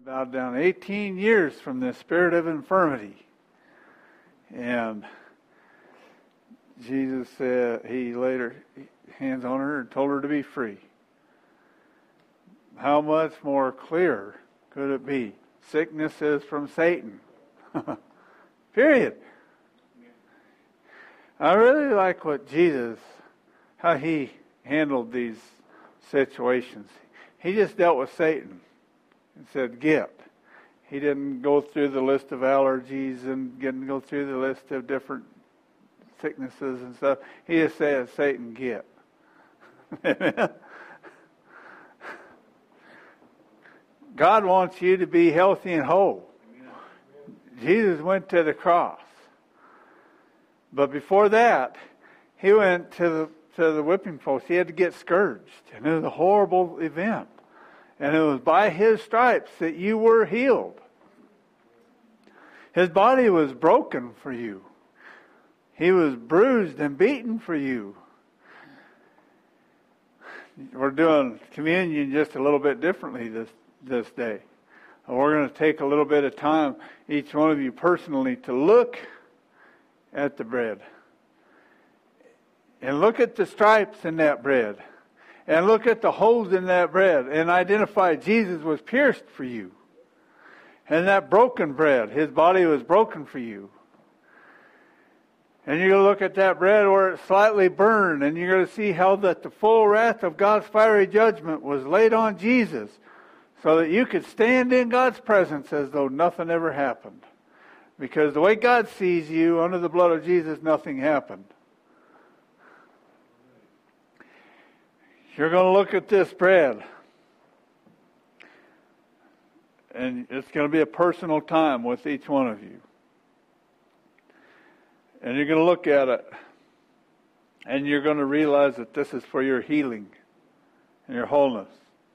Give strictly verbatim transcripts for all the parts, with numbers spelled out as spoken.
bowed down eighteen years from the spirit of infirmity. And Jesus said, he laid her hands on her and told her to be free. How much more clear could it be? Sickness is from Satan. Period. I really like what Jesus, how he handled these situations. He just dealt with Satan and said, get. He didn't go through the list of allergies and didn't go through the list of different sicknesses and stuff. He just said, Satan, get. Amen. God wants you to be healthy and whole. Jesus went to the cross. But before that, he went to the to the whipping post. He had to get scourged. And it was a horrible event. And it was by his stripes that you were healed. His body was broken for you. He was bruised and beaten for you. We're doing communion just a little bit differently this, this day. We're going to take a little bit of time, each one of you personally, to look at the bread. And look at the stripes in that bread. And look at the holes in that bread. And identify Jesus was pierced for you. And that broken bread, his body was broken for you. And you're going to look at that bread where it's slightly burned. And you're going to see how that the full wrath of God's fiery judgment was laid on Jesus. So that you could stand in God's presence as though nothing ever happened. Because the way God sees you, under the blood of Jesus, nothing happened. You're going to look at this bread. And it's going to be a personal time with each one of you. And you're going to look at it. And you're going to realize that this is for your healing and your wholeness.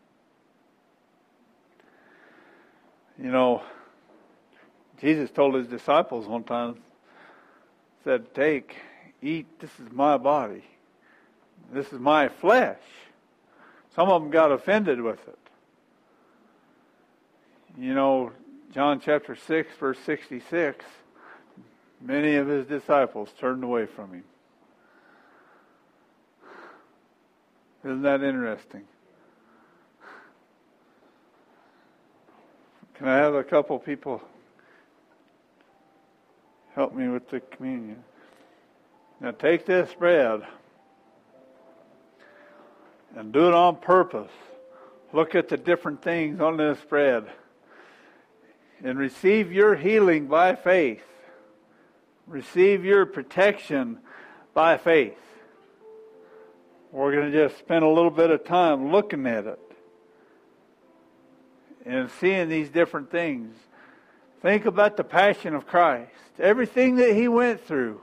You know, Jesus told his disciples one time, said, take, eat, this is my body. This is my flesh. Some of them got offended with it. You know, John chapter six, verse sixty-six, many of his disciples turned away from him. Isn't that interesting? Can I have a couple people help me with the communion? Now take this bread and do it on purpose. Look at the different things on this bread and receive your healing by faith. Receive your protection by faith. We're going to just spend a little bit of time looking at it and seeing these different things. Think about the passion of Christ. Everything that he went through.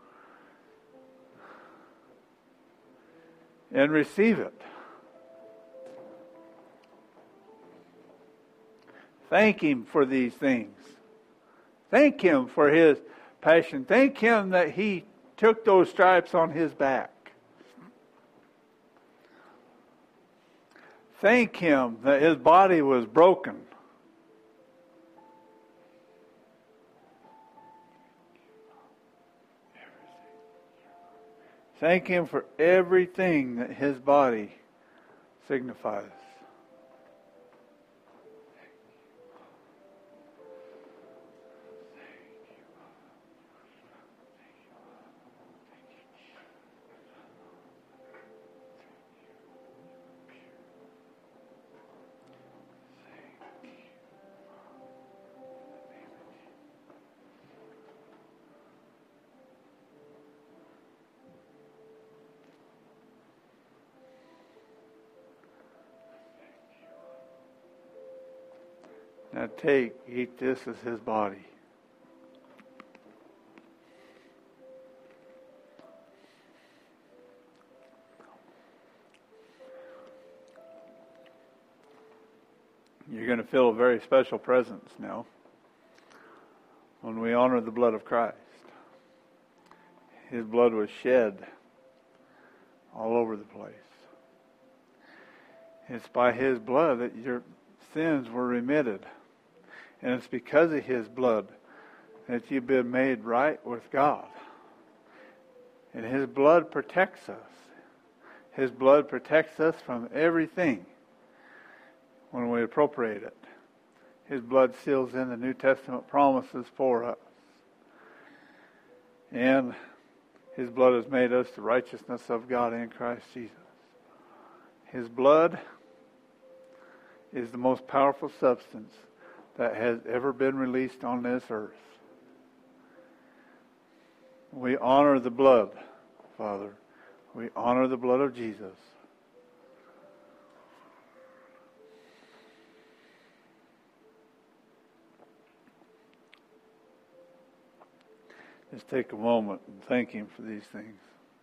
And receive it. Thank him for these things. Thank him for his passion. Thank him that he took those stripes on his back. Thank him that his body was broken. Thank him for everything that his body signifies. Now take, eat this as his body. You're going to feel a very special presence now when we honor the blood of Christ. His blood was shed all over the place. It's by his blood that your sins were remitted. And it's because of His blood that you've been made right with God. And His blood protects us. His blood protects us from everything when we appropriate it. His blood seals in the New Testament promises for us. And His blood has made us the righteousness of God in Christ Jesus. His blood is the most powerful substance that has ever been released on this earth. We honor the blood, Father. We honor the blood of Jesus. Just take a moment and thank Him for these things.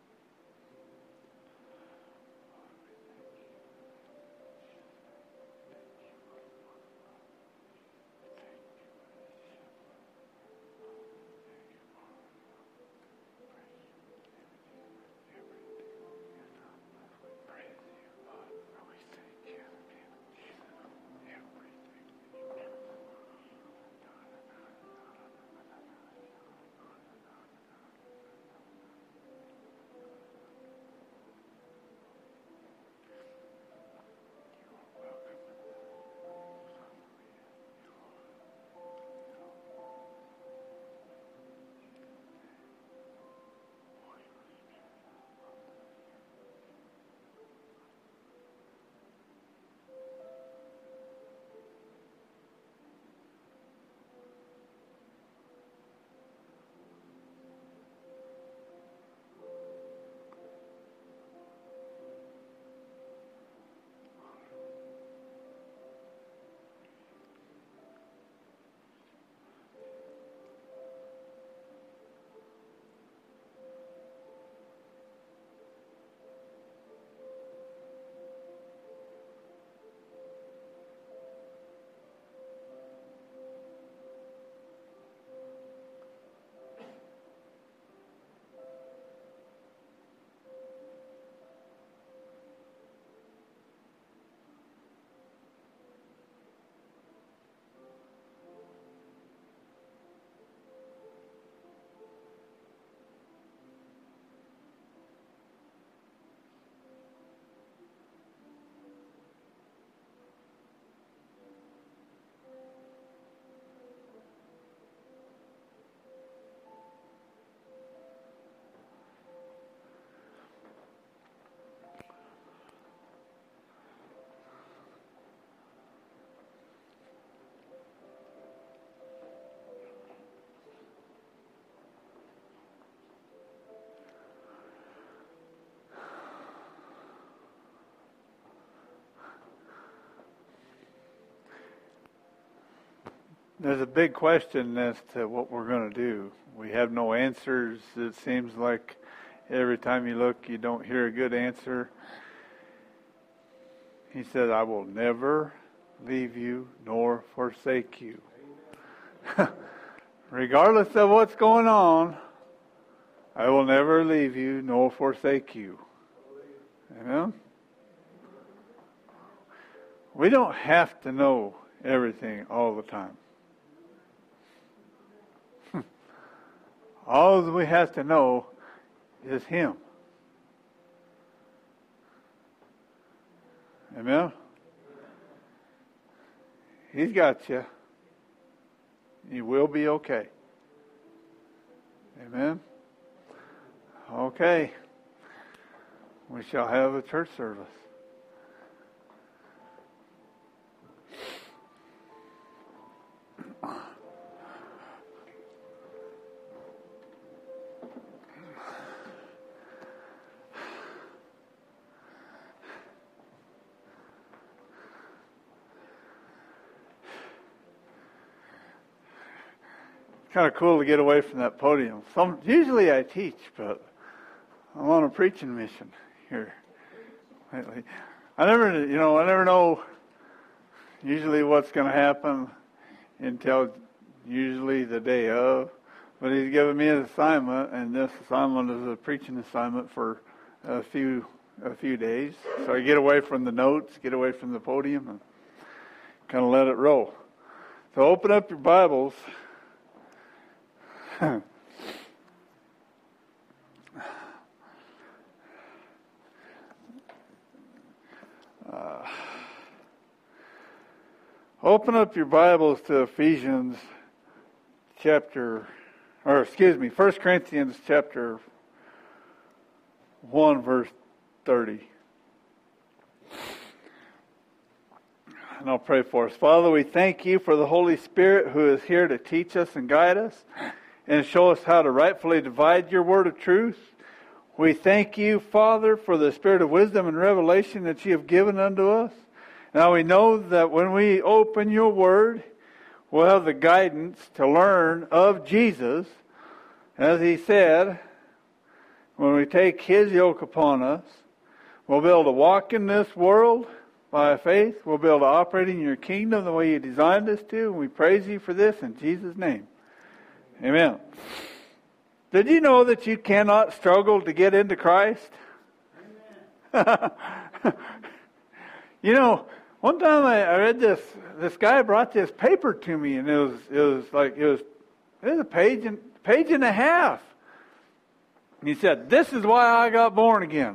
There's a big question as to what we're going to do. We have no answers. It seems like every time you look, you don't hear a good answer. He said, I will never leave you nor forsake you. Regardless of what's going on, I will never leave you nor forsake you. Amen? We don't have to know everything all the time. All we have to know is Him. Amen? He's got you. You will be okay. Amen? Okay. We shall have a church service. Kind of cool to get away from that podium. Some usually I teach, but I'm on a preaching mission here lately. I never, you know, I never know usually what's going to happen until usually the day of. But He's given me an assignment, and this assignment is a preaching assignment for a few a few days. So I get away from the notes, get away from the podium, and kind of let it roll. So open up your Bibles. Uh, open up your Bibles to Ephesians chapter, or excuse me, First Corinthians chapter one, verse thirty. And I'll pray for us. Father, we thank you for the Holy Spirit who is here to teach us and guide us and show us how to rightfully divide your word of truth. We thank you, Father, for the spirit of wisdom and revelation that you have given unto us. Now we know that when we open your word, we'll have the guidance to learn of Jesus. As he said, when we take his yoke upon us, we'll be able to walk in this world by faith. We'll be able to operate in your kingdom the way you designed us to. And we praise you for this in Jesus' name. Amen. Did you know that you cannot struggle to get into Christ? You know, one time I, I read this. This guy brought this paper to me, and it was it was like it was it was a page and page and a half. And he said, "This is why I got born again."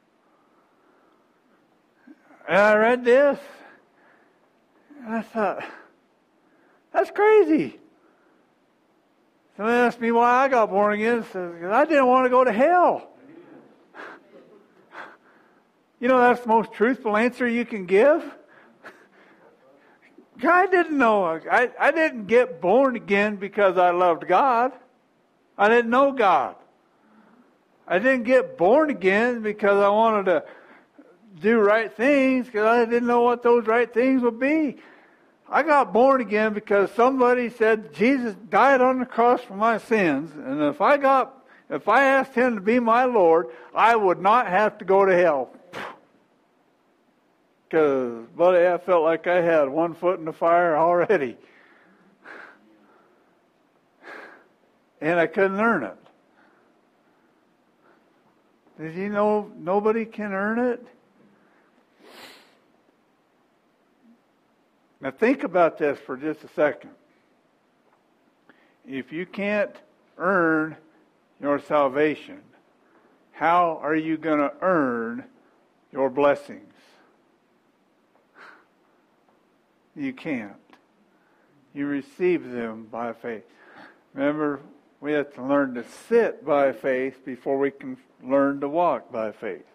And I read this, and I thought, "That's crazy." Somebody asked me why I got born again. Says, I didn't want to go to hell. You know, that's the most truthful answer you can give. I didn't know. I, I didn't get born again because I loved God. I didn't know God. I didn't get born again because I wanted to do right things, because I didn't know what those right things would be. I got born again because somebody said Jesus died on the cross for my sins, and if I got, if I asked him to be my Lord, I would not have to go to hell. Because, buddy, I felt like I had one foot in the fire already, and I couldn't earn it. Did you know nobody can earn it? Now think about this for just a second. If you can't earn your salvation, how are you going to earn your blessings? You can't. You receive them by faith. Remember, we have to learn to sit by faith before we can learn to walk by faith.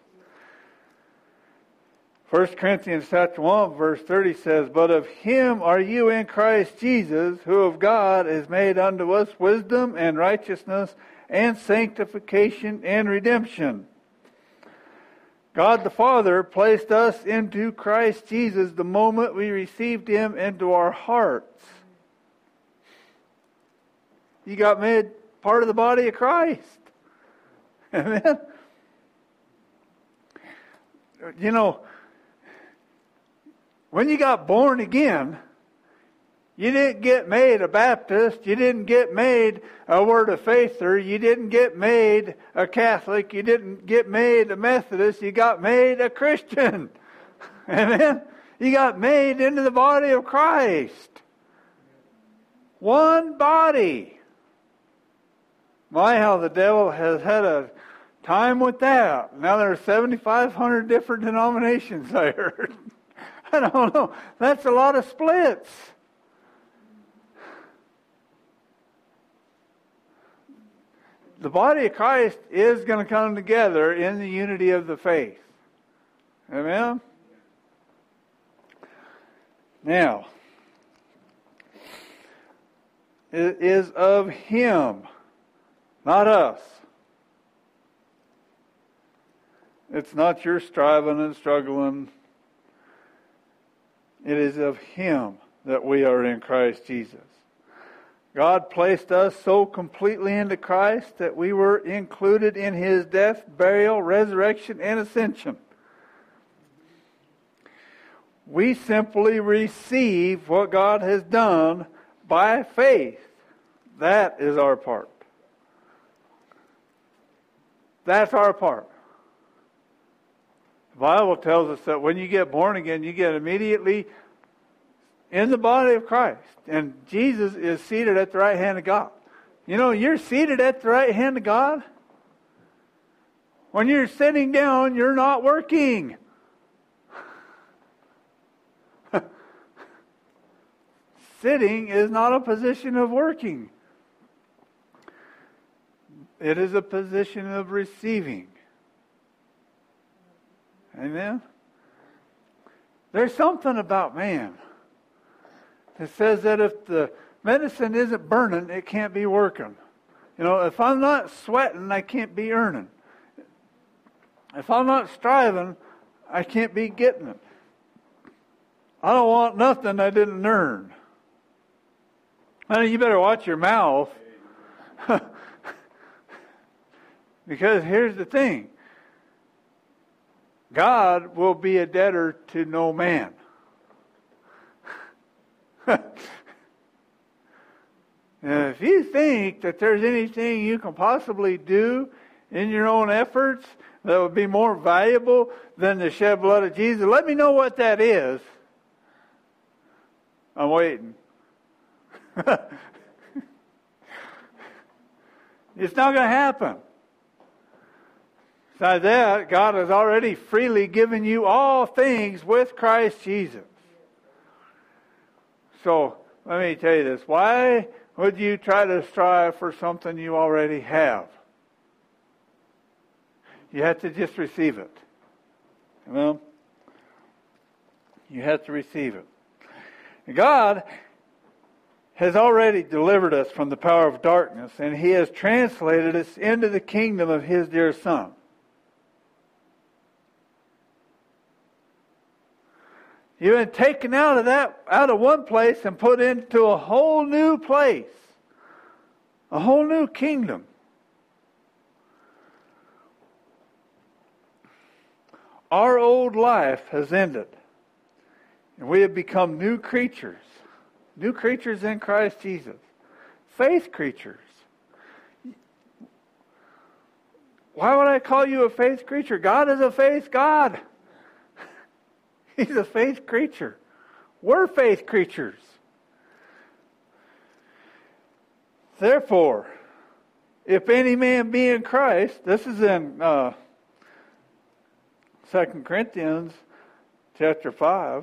First Corinthians chapter one, verse thirty says, "But of him are you in Christ Jesus, who of God is made unto us wisdom and righteousness and sanctification and redemption." God the Father placed us into Christ Jesus the moment we received him into our hearts. You got made part of the body of Christ. Amen? You know, when you got born again, you didn't get made a Baptist, you didn't get made a Word of Faither, you didn't get made a Catholic, you didn't get made a Methodist, you got made a Christian. Amen? You got made into the body of Christ. One body. My, how the devil has had a time with that. Now there are seventy-five hundred different denominations, I heard. I don't know. That's a lot of splits. The body of Christ is going to come together in the unity of the faith. Amen? Now, it is of him, not us. It's not your striving and struggling. It is of him that we are in Christ Jesus. God placed us so completely into Christ that we were included in his death, burial, resurrection, and ascension. We simply receive what God has done by faith. That is our part. That's our part. The Bible tells us that when you get born again, you get immediately in the body of Christ. And Jesus is seated at the right hand of God. You know, you're seated at the right hand of God. When you're sitting down, you're not working. Sitting is not a position of working. It is a position of receiving. Amen? There's something about man that says that if the medicine isn't burning, it can't be working. You know, if I'm not sweating, I can't be earning. If I'm not striving, I can't be getting it. I don't want nothing I didn't earn. Now, you better watch your mouth. Because here's the thing. God will be a debtor to no man. And if you think that there's anything you can possibly do in your own efforts that would be more valuable than the shed blood of Jesus, let me know what that is. I'm waiting. It's not going to happen. Besides that, God has already freely given you all things with Christ Jesus. So, let me tell you this. Why would you try to strive for something you already have? You have to just receive it. Amen? You have to receive it. God has already delivered us from the power of darkness, and He has translated us into the kingdom of His dear Son. You've been taken out of that, out of one place and put into a whole new place. A whole new kingdom. Our old life has ended. And we have become new creatures. New creatures in Christ Jesus. Faith creatures. Why would I call you a faith creature? God is a faith God. He's a faith creature. We're faith creatures. Therefore, if any man be in Christ, this is in uh, Second Corinthians chapter five.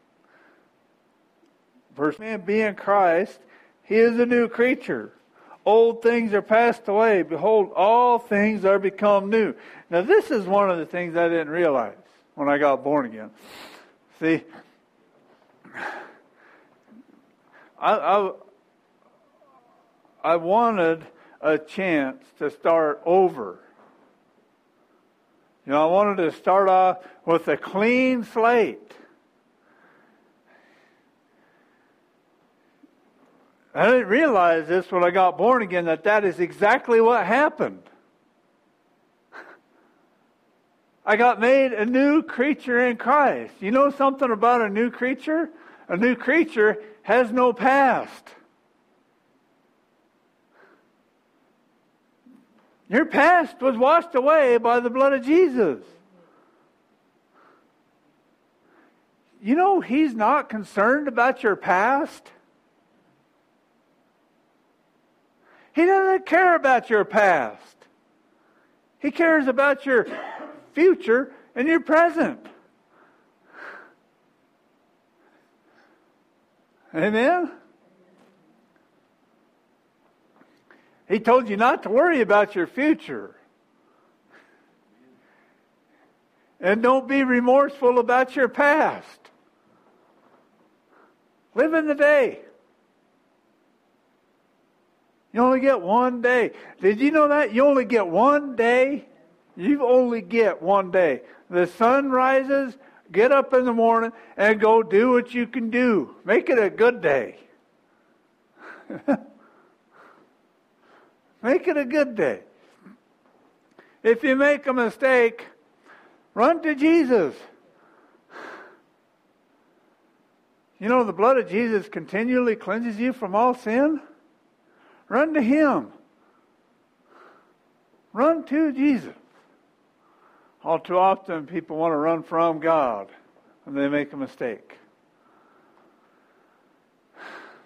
Verse man be in Christ, he is a new creature. Old things are passed away. Behold, all things are become new. Now this is one of the things I didn't realize when I got born again. See, I, I, I wanted a chance to start over. You know, I wanted to start off with a clean slate. I didn't realize this when I got born again, that that is exactly what happened. I got made a new creature in Christ. You know something about a new creature? A new creature has no past. Your past was washed away by the blood of Jesus. You know, He's not concerned about your past. He doesn't care about your past. He cares about your future and your present. Amen? He told you not to worry about your future. And don't be remorseful about your past. Live in the day. You only get one day. Did you know that? You only get one day. You only get one day. The sun rises, get up in the morning, and go do what you can do. Make it a good day. Make it a good day. If you make a mistake, run to Jesus. You know, the blood of Jesus continually cleanses you from all sin. Run to Him. Run to Jesus. All too often people want to run from God when they make a mistake.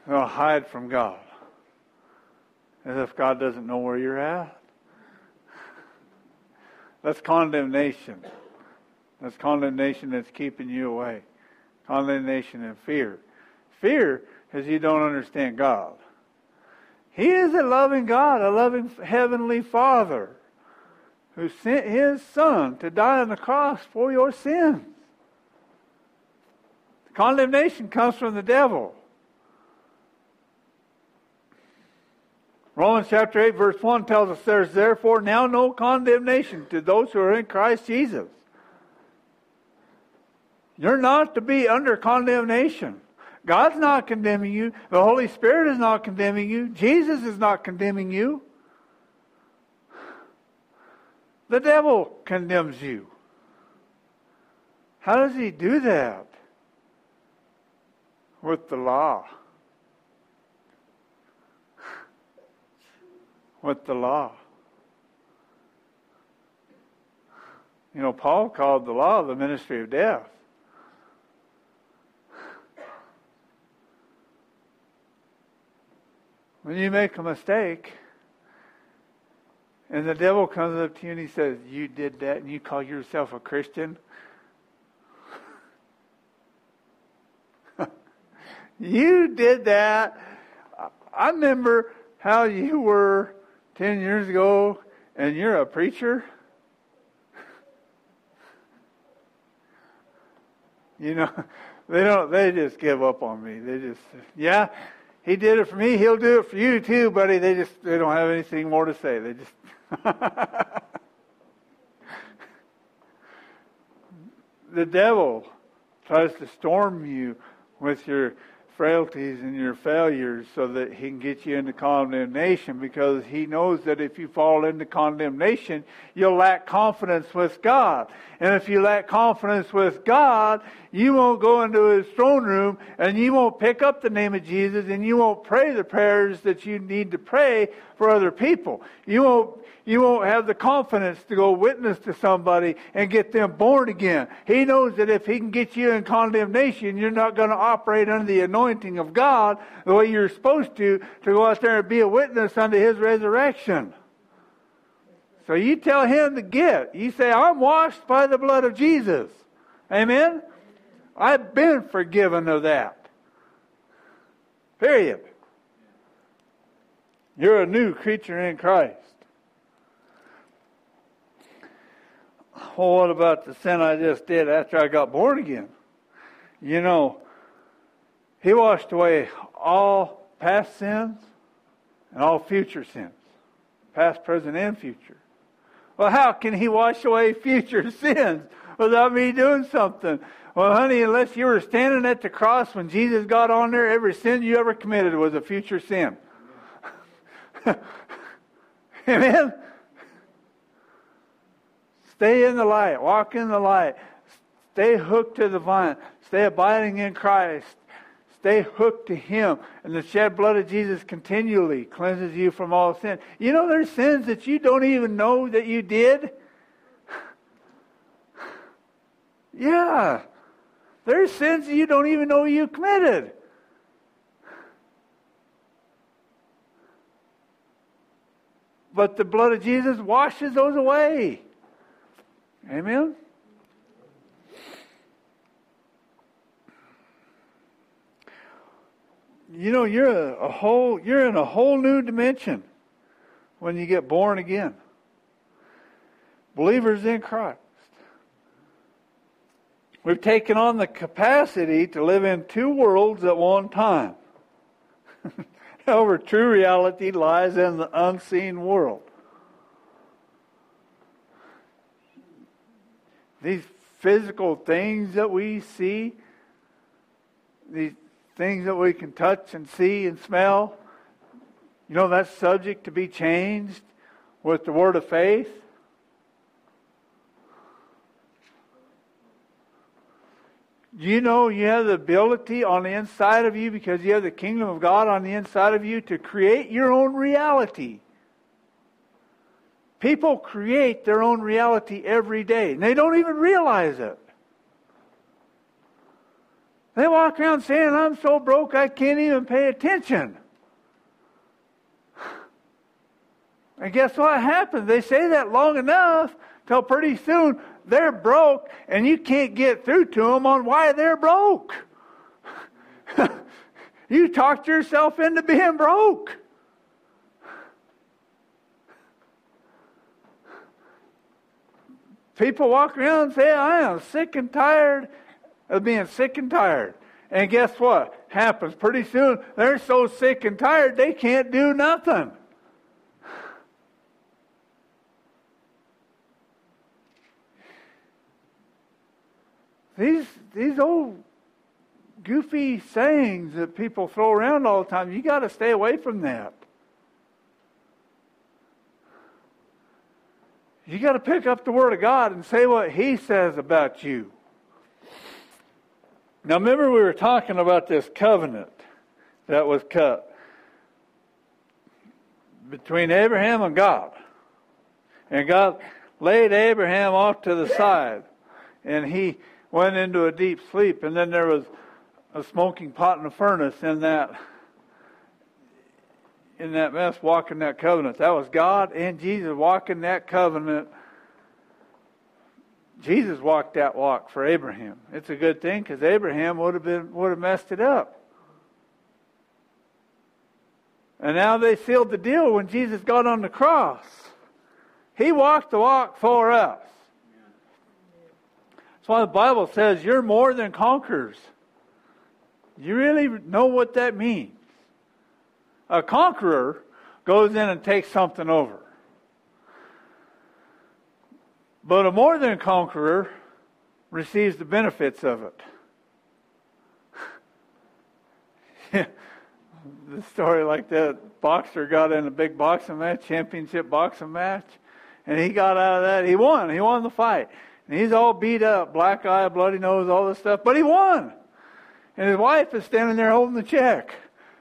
They'll hide from God. As if God doesn't know where you're at. That's condemnation. That's condemnation that's keeping you away. Condemnation and fear. Fear is you don't understand God. He is a loving God, a loving heavenly Father who sent His Son to die on the cross for your sins. Condemnation comes from the devil. Romans chapter eight verse one tells us there's therefore now no condemnation to those who are in Christ Jesus. You're not to be under condemnation. God's not condemning you. The Holy Spirit is not condemning you. Jesus is not condemning you. The devil condemns you. How does he do that? With the law. With the law. You know, Paul called the law the ministry of death. When you make a mistake, and the devil comes up to you and he says, you did that, and you call yourself a Christian? You did that. I remember how you were ten years ago, and you're a preacher. You know, they don't, they just give up on me. They just, yeah, he did it for me, he'll do it for you too, buddy. They just, they don't have anything more to say. They just, the devil tries to storm you with your frailties and your failures so that he can get you into condemnation, because he knows that if you fall into condemnation, you'll lack confidence with God. And if you lack confidence with God, you won't go into His throne room and you won't pick up the name of Jesus and you won't pray the prayers that you need to pray for other people. You won't You won't have the confidence to go witness to somebody and get them born again. He knows that if he can get you in condemnation, you're not going to operate under the anointing of God the way you're supposed to, to go out there and be a witness unto His resurrection. So you tell him to get. You say, I'm washed by the blood of Jesus. Amen? I've been forgiven of that. Period. You're a new creature in Christ. Well, what about the sin I just did after I got born again? You know, He washed away all past sins and all future sins. Past, present, and future. Well, how can He wash away future sins without me doing something? Well, honey, unless you were standing at the cross when Jesus got on there, every sin you ever committed was a future sin. Amen? Stay in the light. Walk in the light. Stay hooked to the vine. Stay abiding in Christ. Stay hooked to Him. And the shed blood of Jesus continually cleanses you from all sin. You know, there's sins that you don't even know that you did. Yeah. There's sins that you don't even know you committed. But the blood of Jesus washes those away. Amen? You know, you're a, a whole you're in a whole new dimension when you get born again. Believers in Christ. We've taken on the capacity to live in two worlds at one time. However, true reality lies in the unseen world. These physical things that we see, these things that we can touch and see and smell, you know, that's subject to be changed with the word of faith. You know, you have the ability on the inside of you, because you have the kingdom of God on the inside of you, to create your own reality. People create their own reality every day, and they don't even realize it. They walk around saying, I'm so broke I can't even pay attention. And guess what happens? They say that long enough till pretty soon they're broke and you can't get through to them on why they're broke. You talked yourself into being broke. People walk around and say, I am sick and tired of being sick and tired. And guess what happens? Pretty soon they're so sick and tired they can't do nothing. These these old goofy sayings that people throw around all the time, you got to stay away from that. You got to pick up the Word of God and say what He says about you. Now remember we were talking about this covenant that was cut between Abraham and God. And God laid Abraham off to the side. And he went into a deep sleep. And then there was a smoking pot in the furnace in that in that mess, walking that covenant. That was God and Jesus walking that covenant. Jesus walked that walk for Abraham. It's a good thing because Abraham would have been would have messed it up. And now they sealed the deal when Jesus got on the cross. He walked the walk for us. That's why the Bible says you're more than conquerors. You really know what that means. A conqueror goes in and takes something over. But a more than conqueror receives the benefits of it. The story like that boxer got in a big boxing match, championship boxing match, and he got out of that. He won. He won the fight. And he's all beat up, black eye, bloody nose, all this stuff. But he won. And his wife is standing there holding the check.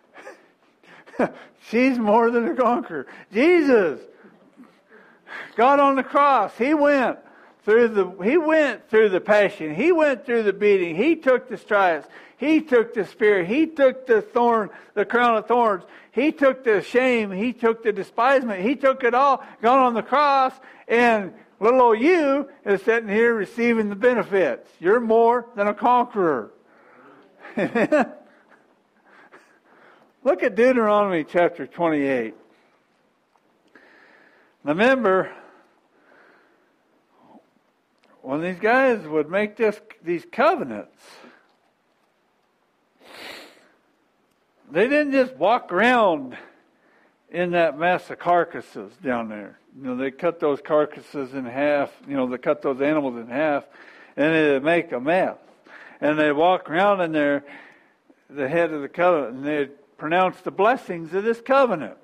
She's more than a conqueror. Jesus got on the cross. He went through the he went through the passion. He went through the beating. He took the stripes. He took the spear. He took the thorn, the crown of thorns. He took the shame. He took the despisement. He took it all, got on the cross, and little old you is sitting here receiving the benefits. You're more than a conqueror. Look at Deuteronomy chapter twenty-eight. Remember, when these guys would make this these covenants, they didn't just walk around in that mess of carcasses down there. You know, they cut those carcasses in half. You know, they cut those animals in half, and they'd make a mess. And they'd walk around in there, the head of the covenant, and they'd pronounce the blessings of this covenant.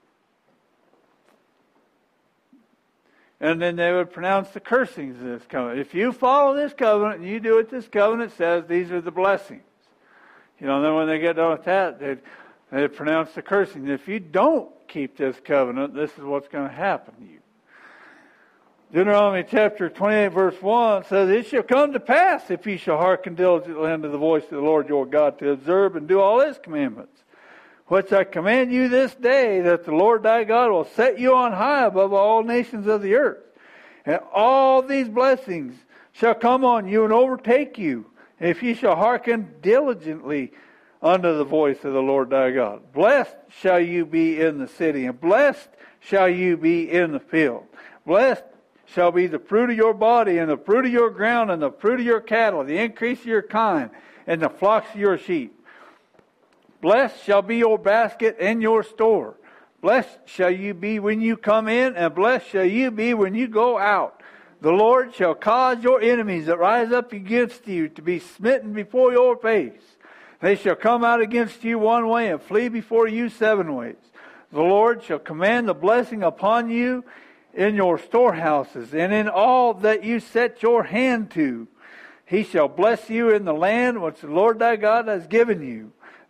And then they would pronounce the cursings of this covenant. If you follow this covenant and you do what this covenant says, these are the blessings. You know, and then when they get done with that, they'd, they'd pronounce the cursings. If you don't keep this covenant, this is what's going to happen to you. Deuteronomy chapter twenty-eight verse one says, It shall come to pass, if ye shall hearken diligently unto the voice of the Lord your God, to observe and do all His commandments, which I command you this day, that the Lord thy God will set you on high above all nations of the earth. And all these blessings shall come on you and overtake you, if ye shall hearken diligently unto the voice of the Lord thy God. Blessed shall you be in the city, and blessed shall you be in the field. Blessed shall be the fruit of your body, and the fruit of your ground, and the fruit of your cattle, the increase of your kind, and the flocks of your sheep. Blessed shall be your basket and your store. Blessed shall you be when you come in, and blessed shall you be when you go out. The Lord shall cause your enemies that rise up against you to be smitten before your face. They shall come out against you one way and flee before you seven ways. The Lord shall command the blessing upon you in your storehouses and in all that you set your hand to. He shall bless you in the land which the Lord thy God has given you.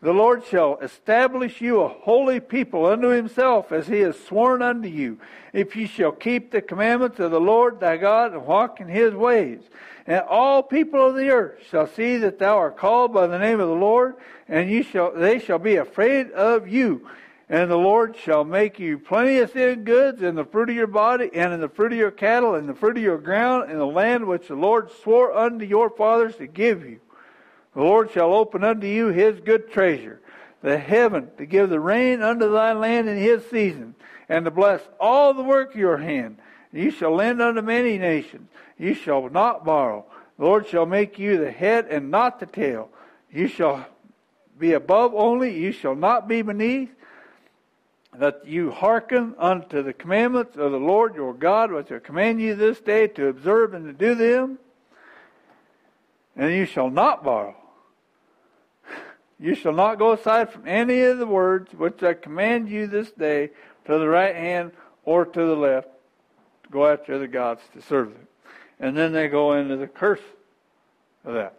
The Lord shall establish you a holy people unto himself, as he has sworn unto you, if ye shall keep the commandments of the Lord thy God, and walk in his ways. And all people of the earth shall see that thou art called by the name of the Lord, and you shall they shall be afraid of you. And the Lord shall make you plenteous in goods, in the fruit of your body, and in the fruit of your cattle, and the fruit of your ground, in the land which the Lord swore unto your fathers to give you. The Lord shall open unto you his good treasure, the heaven, to give the rain unto thy land in his season, and to bless all the work of your hand. You shall lend unto many nations. You shall not borrow. The Lord shall make you the head and not the tail. You shall be above only. You shall not be beneath. That you hearken unto the commandments of the Lord your God, which I command you this day to observe and to do them. And you shall not borrow. You shall not go aside from any of the words which I command you this day, to the right hand or to the left, to go after other gods to serve them. And then they go into the curse of that.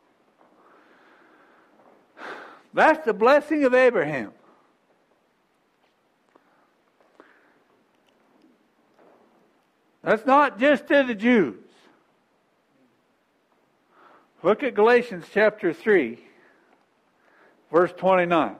That's the blessing of Abraham. That's not just to the Jews. Look at Galatians chapter three, verse twenty-nine.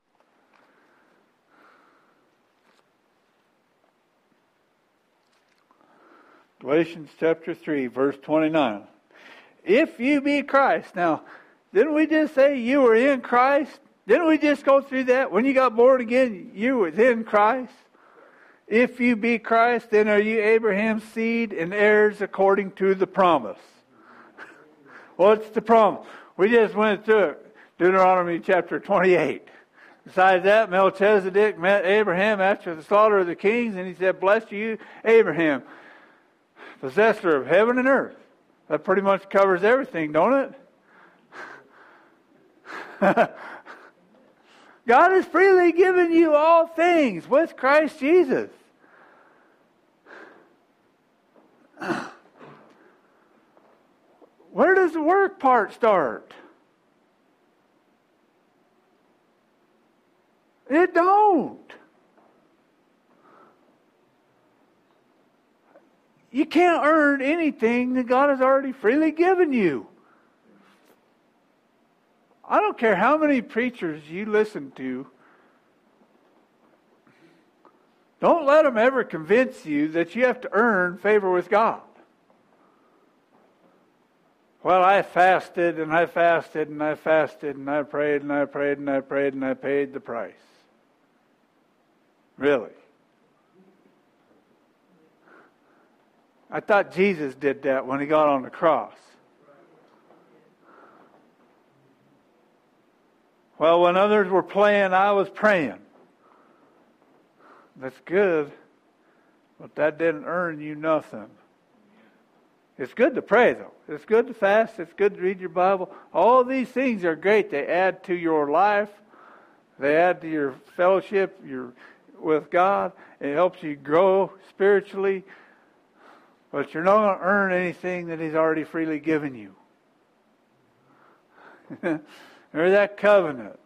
Galatians chapter three, verse twenty-nine. If you be Christ. Now, didn't we just say you were in Christ? Didn't we just go through that? When you got born again, you were in Christ. If you be Christ, then are you Abraham's seed and heirs according to the promise? What's the promise? We just went through it. Deuteronomy chapter twenty-eight. Besides that, Melchizedek met Abraham after the slaughter of the kings, and he said, "Blessed are you, Abraham, possessor of heaven and earth." That pretty much covers everything, don't it? God has freely given you all things with Christ Jesus. Where does the work part start? It don't. You can't earn anything that God has already freely given you. I don't care how many preachers you listen to. Don't let them ever convince you that you have to earn favor with God. Well, I fasted and I fasted and I fasted and I prayed and I prayed and I prayed and I paid the price. Really? I thought Jesus did that when he got on the cross. Well, when others were playing, I was praying. That's good, but that didn't earn you nothing. It's good to pray, though. It's good to fast. It's good to read your Bible. All these things are great. They add to your life. They add to your fellowship your, with God. It helps you grow spiritually. But you're not going to earn anything that He's already freely given you. Remember that covenant.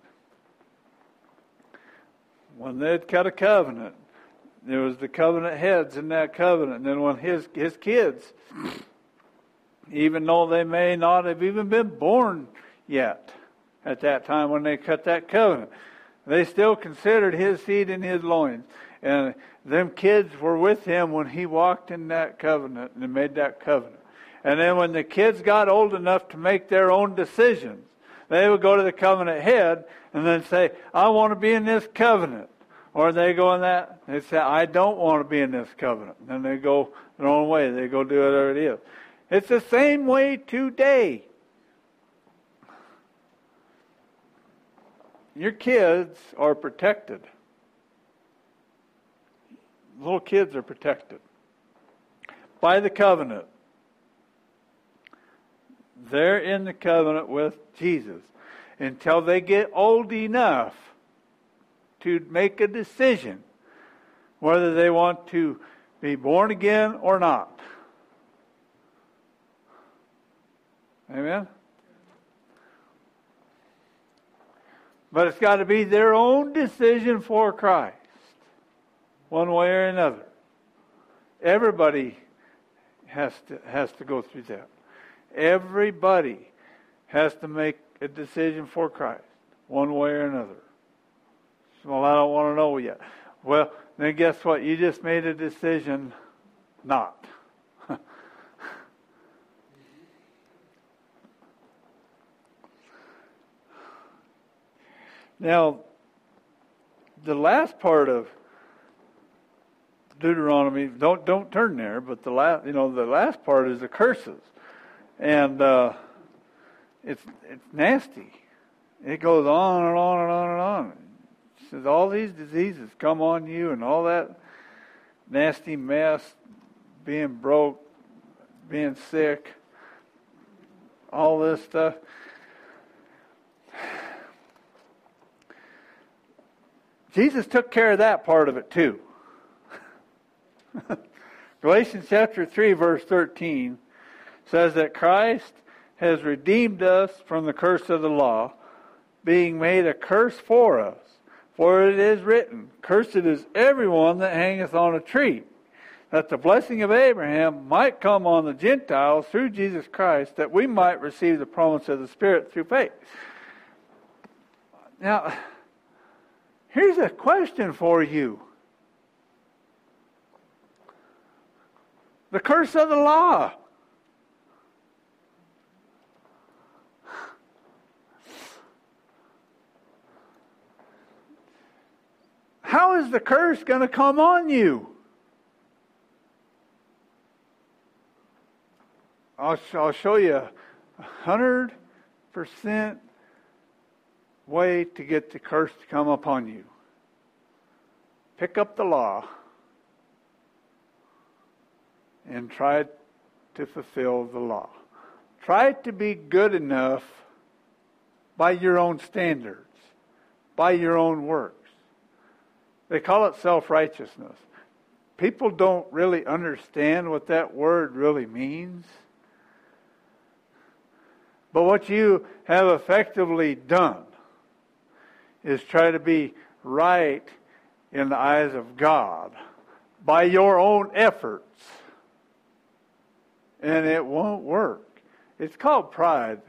When they'd cut a covenant, there was the covenant heads in that covenant. And then when his, his kids, even though they may not have even been born yet at that time when they cut that covenant, they still considered his seed in his loins. And them kids were with him when he walked in that covenant and made that covenant. And then when the kids got old enough to make their own decisions, they would go to the covenant head and then say, "I want to be in this covenant." Or they go in that, they say, "I don't want to be in this covenant." And then they go their own way. They go do whatever it is. It's the same way today. Your kids are protected. Little kids are protected by the covenant. They're in the covenant with Jesus until they get old enough to make a decision whether they want to be born again or not. Amen? But it's got to be their own decision for Christ, one way or another. Everybody has to has to go through that. Everybody has to make a decision for Christ, one way or another. Well, I don't want to know yet. Well, then guess what? You just made a decision not. Now, the last part of Deuteronomy, don't don't turn there, but the last, you know, the last part is the curses, and uh, it's it's nasty. It goes on and on and on and on. It says all these diseases come on you, and all that nasty mess, being broke, being sick, all this stuff. Jesus took care of that part of it too. Galatians chapter three verse thirteen says that Christ has redeemed us from the curse of the law, being made a curse for us. For it is written, cursed is everyone that hangeth on a tree, that the blessing of Abraham might come on the Gentiles through Jesus Christ, that we might receive the promise of the Spirit through faith. Now, here's a question for you. The curse of the law. How is the curse going to come on you? I'll, I'll show you a hundred percent way to get the curse to come upon you. Pick up the law and try to fulfill the law. Try to be good enough by your own standards, by your own works. They call it self-righteousness. People don't really understand what that word really means. But what you have effectively done is try to be right in the eyes of God by your own efforts. And it won't work. It's called pride.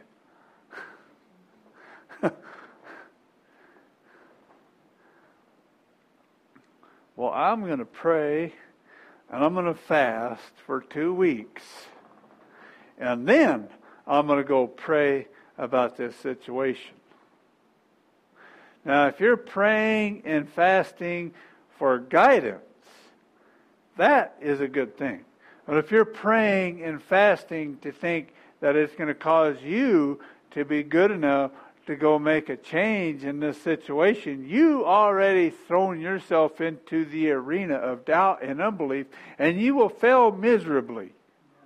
Well, I'm going to pray and I'm going to fast for two weeks. And then I'm going to go pray about this situation. Now, if you're praying and fasting for guidance, that is a good thing. But if you're praying and fasting to think that it's going to cause you to be good enough to go make a change in this situation, you already thrown yourself into the arena of doubt and unbelief, and you will fail miserably.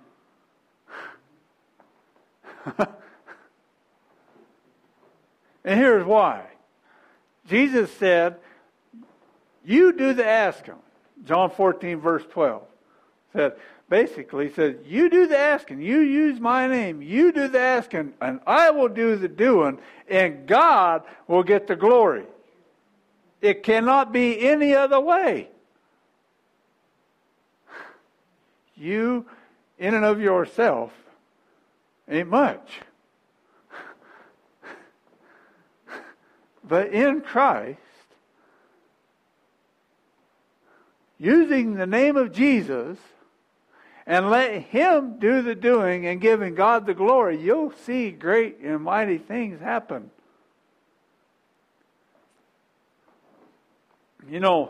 And here's why. Jesus said, you do the asking. John fourteen verse twelve said, basically said, you do the asking, you use my name, you do the asking, and I will do the doing, and God will get the glory. It cannot be any other way. You, in and of yourself, ain't much. But in Christ, using the name of Jesus, and let Him do the doing and giving God the glory, you'll see great and mighty things happen. You know,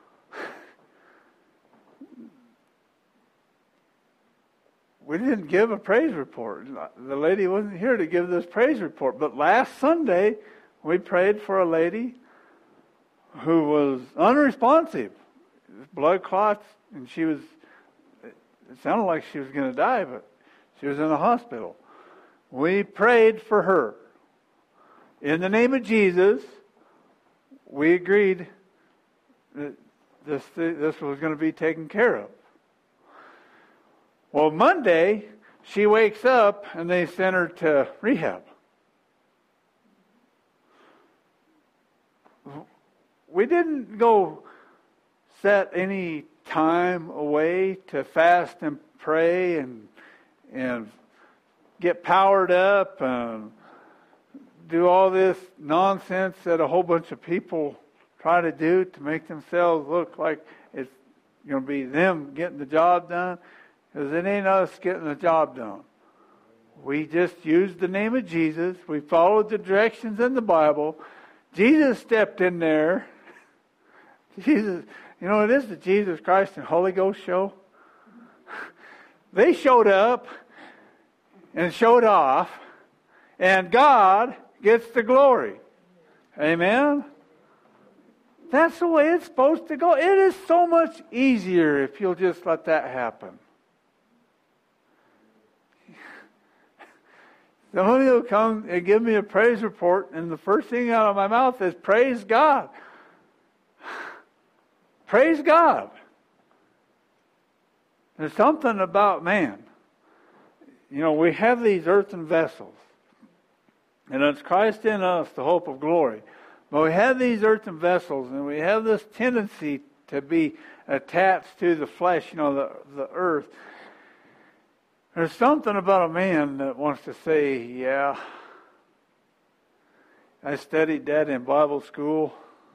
we didn't give a praise report. The lady wasn't here to give this praise report. But last Sunday, we prayed for a lady who was unresponsive. Blood clots, and she was, it sounded like she was going to die, but she was in the hospital. We prayed for her. In the name of Jesus, we agreed that this, this was going to be taken care of. Well, Monday, she wakes up and they sent her to rehab. we didn't go set any time away to fast and pray and and get powered up and do all this nonsense that a whole bunch of people try to do to make themselves look like it's going to be them getting the job done, because it ain't us getting the job done. We just used the name of Jesus. We followed the directions in the Bible. Jesus stepped in there. Jesus, you know, it is the Jesus Christ and Holy Ghost show. They showed up and showed off, and God gets the glory. Amen? That's the way it's supposed to go. It is so much easier if you'll just let that happen. Somebody will come and give me a praise report, and the first thing out of my mouth is, praise God. Praise God. There's something about man. You know, we have these earthen vessels, and it's Christ in us, the hope of glory. But we have these earthen vessels, and we have this tendency to be attached to the flesh, you know, the, the earth. There's something about a man that wants to say, yeah, I studied that in Bible school,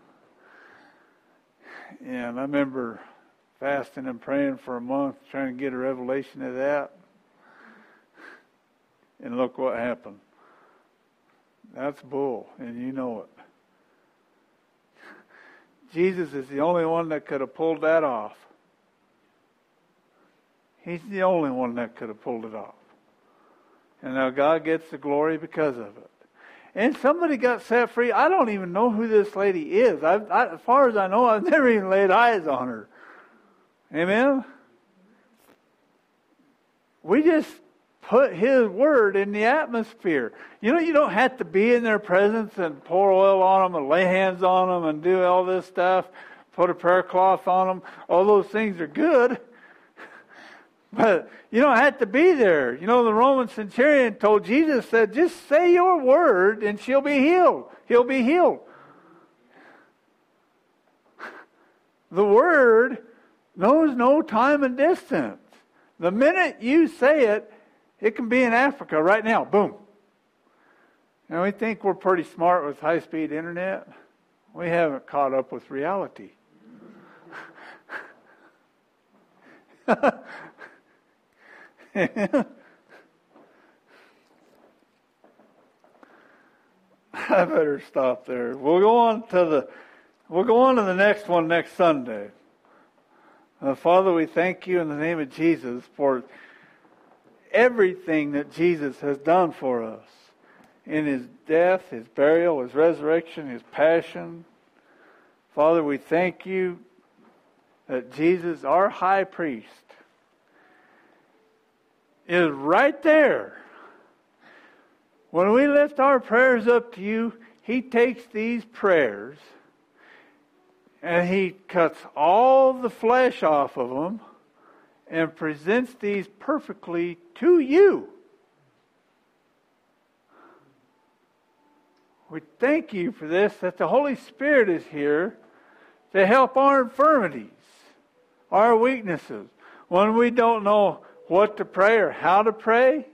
and I remember fasting and praying for a month trying to get a revelation of that. And look what happened. That's bull, and you know it. Jesus is the only one that could have pulled that off. He's the only one that could have pulled it off. And now God gets the glory because of it. And somebody got set free. I don't even know who this lady is. I, I, as far as I know, I've never even laid eyes on her. Amen? We just put His Word in the atmosphere. You know, you don't have to be in their presence and pour oil on them and lay hands on them and do all this stuff, put a prayer cloth on them. All those things are good. But you don't have to be there. You know, the Roman centurion told Jesus, said, just say your word and she'll be healed. He'll be healed. The Word knows no time and distance. The minute you say it, it can be in Africa right now. Boom. And we think we're pretty smart with high-speed internet. We haven't caught up with reality. I better stop there. We'll go on to the we'll go on to the next one next Sunday. Uh, Father, we thank you in the name of Jesus for everything that Jesus has done for us in His death, His burial, His resurrection, His passion. Father, we thank you that Jesus, our high priest, is right there. When we lift our prayers up to you, He takes these prayers and He cuts all the flesh off of them and presents these perfectly to you. We thank you for this, that the Holy Spirit is here to help our infirmities, our weaknesses. When we don't know what to pray or how to pray,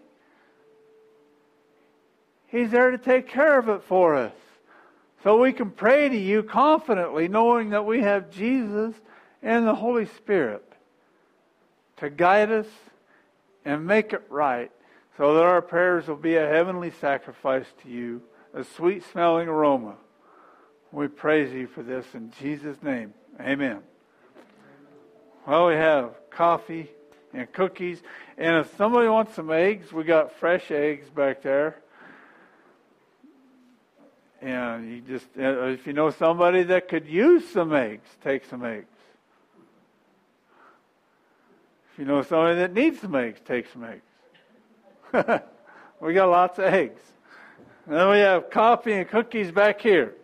He's there to take care of it for us. So we can pray to you confidently, knowing that we have Jesus and the Holy Spirit to guide us and make it right, so that our prayers will be a heavenly sacrifice to you, a sweet-smelling aroma. We praise you for this in Jesus' name. Amen. Well, we have coffee and cookies. And if somebody wants some eggs, we got fresh eggs back there. And you just, if you know somebody that could use some eggs, take some eggs. If you know somebody that needs some eggs, take some eggs. We got lots of eggs. And then we have coffee and cookies back here.